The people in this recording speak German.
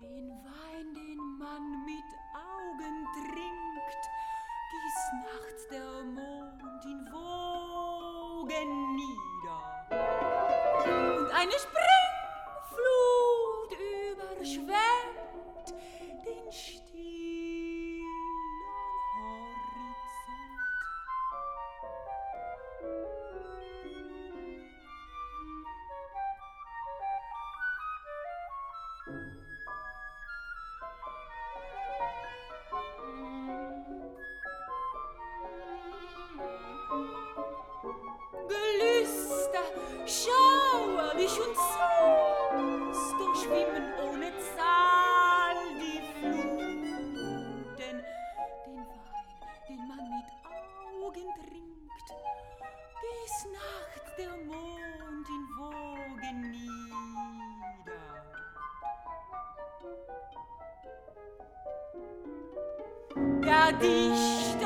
Den Wein, den man mit Augen trinkt, gießt nachts der Mond in Wogen nieder. Und eine Springflut überschwemmt den stillen Horizont. Gelüster, schauerlich und süß, durchschwimmen ohne Zahl die Fluten. Den Wein, den man mit Augen trinkt, gießt nachts der Mond in Wogen nieder. Gar dicht